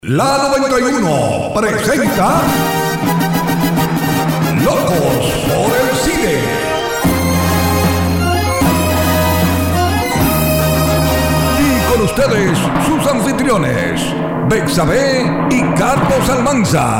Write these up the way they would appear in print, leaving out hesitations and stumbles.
La 91 presenta Locos por el Cine. Y con ustedes, sus anfitriones, Betsabe y Carlos Almanza.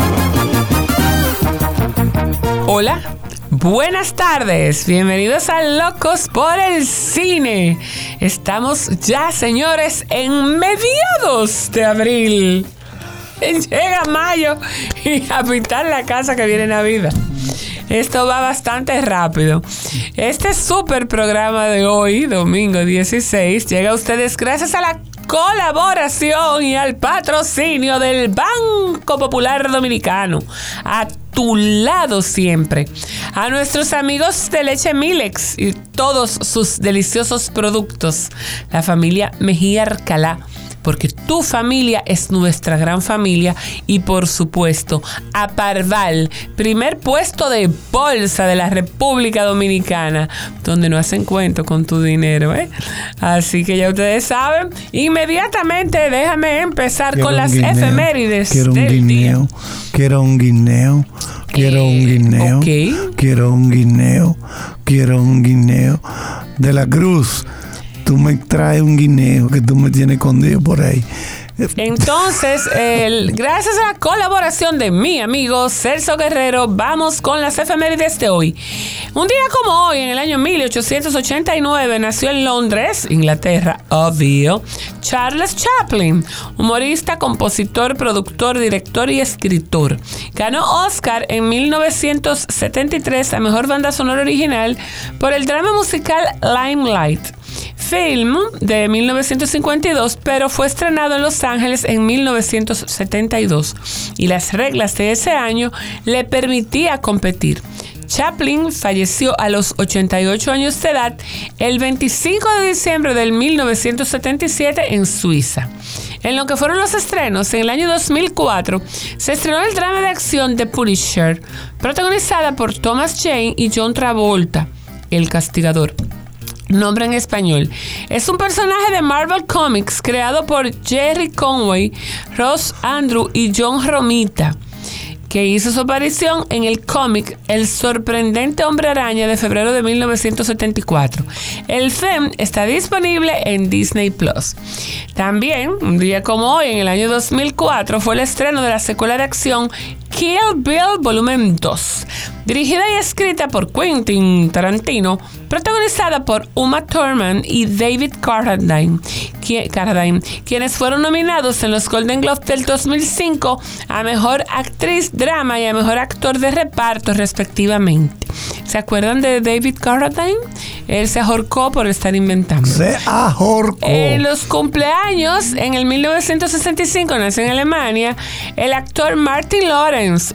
Hola, buenas tardes, bienvenidos a Locos por el Cine. Estamos ya, señores, en mediados de abril. Llega mayo y a pintar la casa que viene Navidad. Esto va bastante rápido. Este super programa de hoy, domingo 16, llega a ustedes gracias a la colaboración y al patrocinio del Banco Popular Dominicano. A tu lado siempre. A nuestros amigos de Leche Milex y todos sus deliciosos productos. La familia Mejía Alcalá. Porque tu familia es nuestra gran familia. Y por supuesto, a Parval, primer puesto de bolsa de la República Dominicana, donde no hacen cuento con tu dinero, ¿eh? Así que ya ustedes saben. Inmediatamente déjame empezar con las efemérides del día. Quiero un guineo. Okay. Quiero un guineo de la Cruz. Tú me traes un guineo que tú me tienes escondido por ahí. Entonces, gracias a la colaboración de mi amigo Celso Guerrero, vamos con las efemérides de hoy. Un día como hoy, en el año 1889, nació en Londres, Inglaterra, obvio, Charles Chaplin, humorista, compositor, productor, director y escritor. Ganó Oscar en 1973 a Mejor Banda Sonora Original por el drama musical Limelight. Film de 1952, pero fue estrenado en Los Ángeles en 1972 y las reglas de ese año le permitía competir. Chaplin falleció a los 88 años de edad el 25 de diciembre del 1977 en Suiza. En lo que fueron los estrenos, en el año 2004 se estrenó el drama de acción The Punisher, protagonizada por Thomas Jane y John Travolta, El Castigador. Nombre en español. Es un personaje de Marvel Comics creado por Jerry Conway, Ross Andru y John Romita, que hizo su aparición en el cómic El Sorprendente Hombre Araña de febrero de 1974. El film está disponible en Disney Plus. También, un día como hoy, en el año 2004, fue el estreno de la secuela de acción Kill Bill Volumen 2, dirigida y escrita por Quentin Tarantino, protagonizada por Uma Thurman y David Carradine, quienes fueron nominados en los Golden Globes del 2005 a Mejor Actriz Drama y a Mejor Actor de Reparto, respectivamente. ¿Se acuerdan de David Carradine? Él se ahorcó por estar inventando. Se ahorcó. En los cumpleaños, en el 1965, nació en Alemania el actor Martin Lawrence.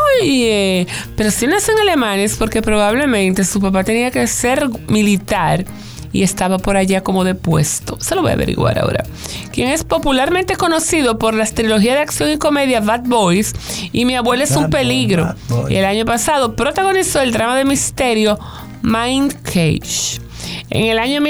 Oye, pero si nació en Alemania es porque probablemente su papá tenía que ser militar y estaba por allá como de puesto. Se lo voy a averiguar ahora. Quien es popularmente conocido por las trilogías de acción y comedia Bad Boys y Mi abuela es un peligro. Y el año pasado protagonizó el drama de misterio Mind Cage. En el año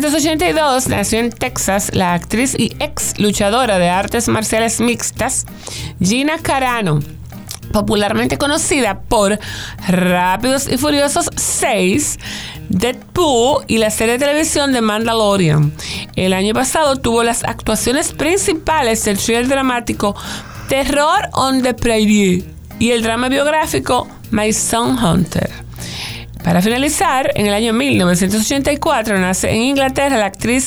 1982 nació en Texas la actriz y ex luchadora de artes marciales mixtas Gina Carano, popularmente conocida por Rápidos y Furiosos 6, Deadpool y la serie de televisión de Mandalorian. El año pasado tuvo las actuaciones principales del thriller dramático Terror on the Prairie y el drama biográfico My Son Hunter. Para finalizar, en el año 1984 nace en Inglaterra la actriz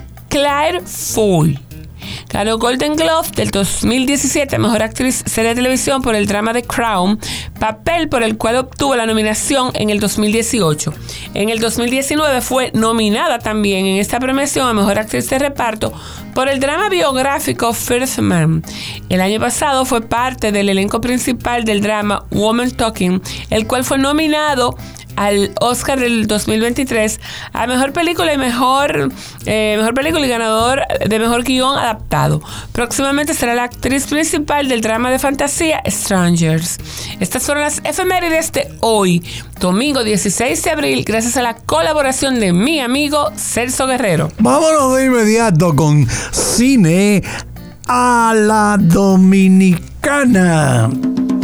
Claire Foy. Ganó Golden Globe del 2017 Mejor Actriz Serie de Televisión por el drama The Crown, papel por el cual obtuvo la nominación en el 2018. En el 2019 fue nominada también en esta premiación a Mejor Actriz de Reparto por el drama biográfico First Man. El año pasado fue parte del elenco principal del drama Woman Talking, el cual fue nominado al Oscar del 2023 a Mejor Película y Mejor Película y ganador de Mejor Guión Adaptado. Próximamente será la actriz principal del drama de fantasía Strangers. Estas fueron las efemérides de hoy, domingo 16 de abril, gracias a la colaboración de mi amigo Celso Guerrero. Vámonos de inmediato con Cine a la dominicana.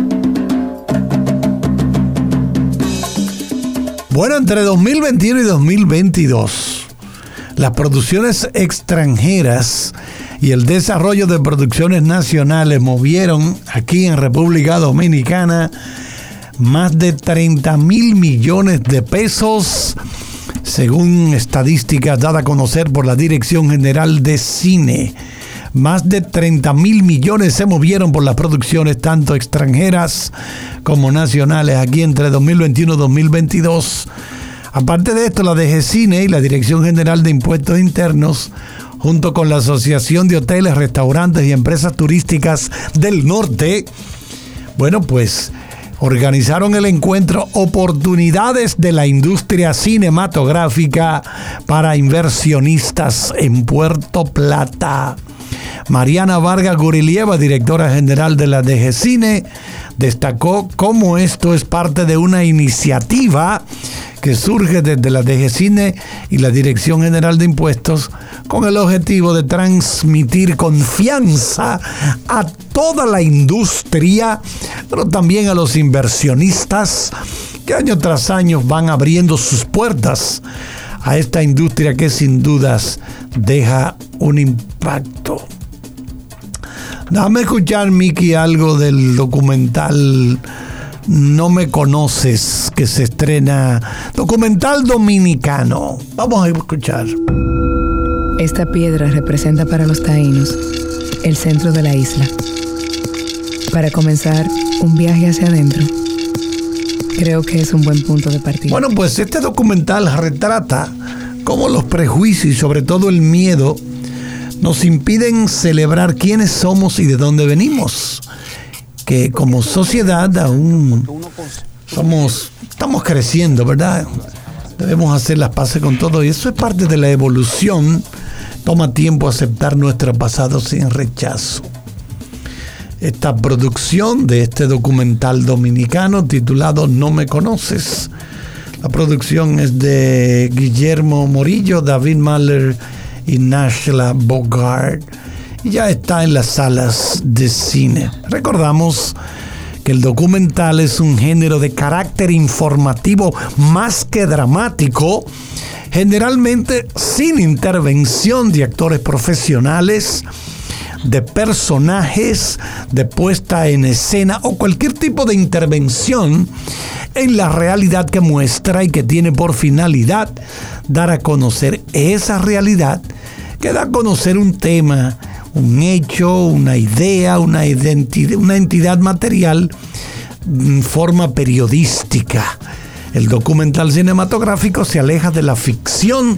Bueno, entre 2021 y 2022, las producciones extranjeras y el desarrollo de producciones nacionales movieron aquí en República Dominicana más de 30,000 millones de pesos, según estadísticas dadas a conocer por la Dirección General de Cine. Más de 30,000 millones se movieron por las producciones tanto extranjeras como nacionales aquí entre 2021 y 2022. Aparte de esto, la DGCINE y la Dirección General de Impuestos Internos, junto con la Asociación de Hoteles, Restaurantes y Empresas Turísticas del Norte, bueno, pues organizaron el encuentro Oportunidades de la Industria Cinematográfica para Inversionistas en Puerto Plata. Mariana Vargas Gurilieva, directora general de la DGCINE, destacó cómo esto es parte de una iniciativa que surge desde la DGCINE y la Dirección General de Impuestos con el objetivo de transmitir confianza a toda la industria, pero también a los inversionistas que año tras año van abriendo sus puertas a esta industria que sin dudas deja un impacto. Déjame escuchar, Miki, algo del documental No Me Conoces, que se estrena, documental dominicano. Vamos a escuchar. Esta piedra representa para los taínos el centro de la isla. Para comenzar un viaje hacia adentro, creo que es un buen punto de partida. Bueno, pues este documental retrata cómo los prejuicios y sobre todo el miedo nos impiden celebrar quiénes somos y de dónde venimos. Que como sociedad aún estamos creciendo, ¿verdad? Debemos hacer las paces con todo y eso es parte de la evolución. Toma tiempo aceptar nuestro pasado sin rechazo. Esta producción de este documental dominicano titulado No Me Conoces. La producción es de Guillermo Morillo, David Mahler y Nashla Bogart. Y ya está en las salas de cine. Recordamos que el documental es un género de carácter informativo más que dramático, generalmente sin intervención de actores profesionales, de personajes, de puesta en escena o cualquier tipo de intervención en la realidad que muestra y que tiene por finalidad dar a conocer esa realidad, que da a conocer un tema, un hecho, una idea, una entidad material en forma periodística. El documental cinematográfico se aleja de la ficción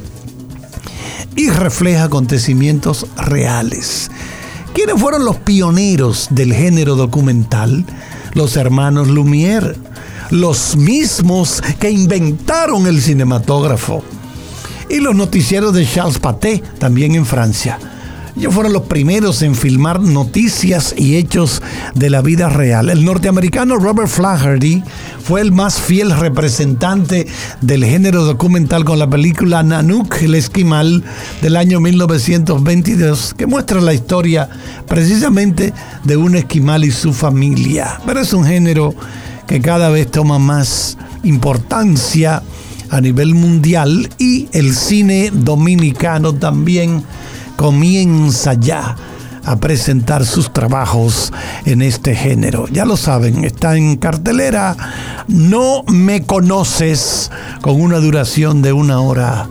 y refleja acontecimientos reales. ¿Quiénes fueron los pioneros del género documental? Los hermanos Lumière, los mismos que inventaron el cinematógrafo, y los noticieros de Charles Pathé, también en Francia. Ellos fueron los primeros en filmar noticias y hechos de la vida real. El norteamericano Robert Flaherty fue el más fiel representante del género documental con la película Nanook, el esquimal, del año 1922, que muestra la historia precisamente de un esquimal y su familia. Pero es un género que cada vez toma más importancia a nivel mundial y el cine dominicano también comienza ya a presentar sus trabajos en este género. Ya lo saben, está en cartelera No Me Conoces, con una duración de 1 hora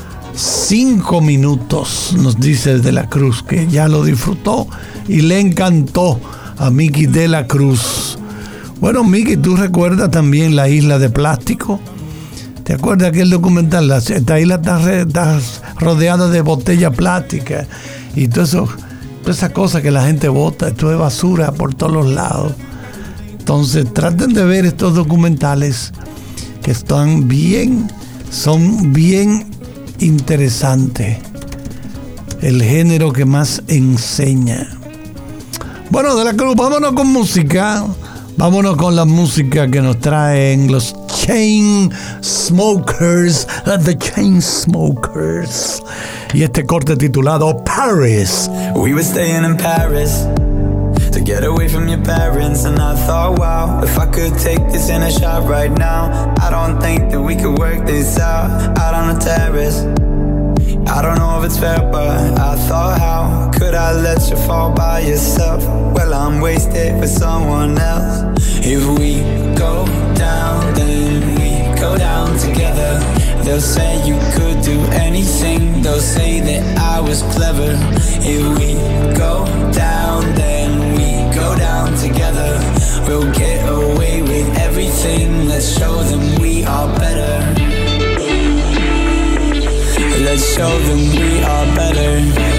5 minutos. Nos dice de la Cruz que ya lo disfrutó y le encantó a Miki de la Cruz. Bueno, Miki, ¿tú recuerdas también La Isla de Plástico? ¿Te acuerdas aquel documental? Esta isla está rodeada de botellas plásticas y todo eso, todas esas cosas que la gente bota, esto es basura por todos los lados. Entonces traten de ver estos documentales que son bien interesantes. El género que más enseña. Bueno, de la Cruz, vámonos con música. Vámonos con la música que nos traen los Chainsmokers, The Chainsmokers. Y este corte titulado Paris. We were staying in Paris to get away from your parents, and I thought, wow, if I could take this in a shot right now, I don't think that we could work this out on the terrace. I don't know if it's fair, but I thought, how could I let you fall by yourself? Well, I'm wasted with someone else. If we go down, then we go down together. They'll say you could do anything, they'll say that I was clever. If we go down, then we go down together. We'll get away with everything, let's show them we are better. Let's show them we are better.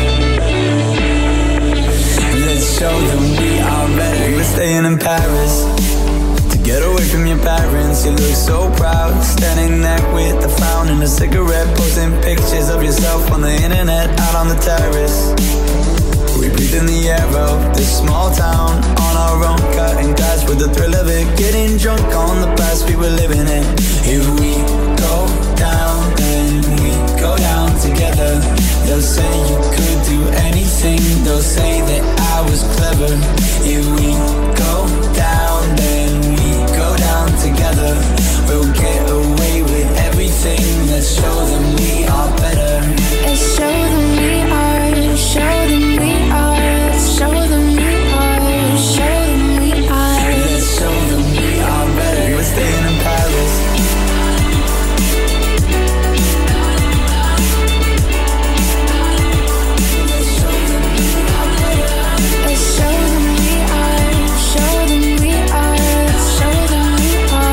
Let's show them we are better. We were staying in Paris to get away from your parents. You look so proud, standing there with a frown and a cigarette, posting pictures of yourself on the internet, out on the terrace. We breathe in the air of this small town on our own, cutting glass with the thrill of it, getting drunk on the past we were living in. If we go down, then we go down together. They'll say you could do anything, they'll say that I was clever. If we go down, then we go down together. We'll get away with everything, let's show them we are better. Let's show them we are, show them we are, show them we are, show them we are. Let's show them we are better. We were staying in Paris. Let's show them we are, show them we are, show them we are, show them we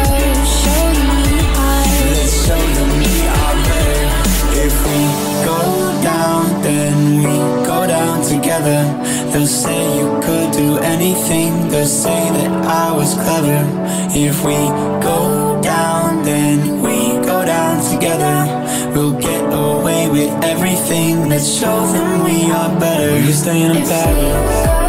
are. Let's show them we are better. If we go down, then we go down together. They'll say you could do anything, they'll say that I was clever. If we go down, then we go down together. We'll get away with everything, let's show them we are better. You're staying in Paris.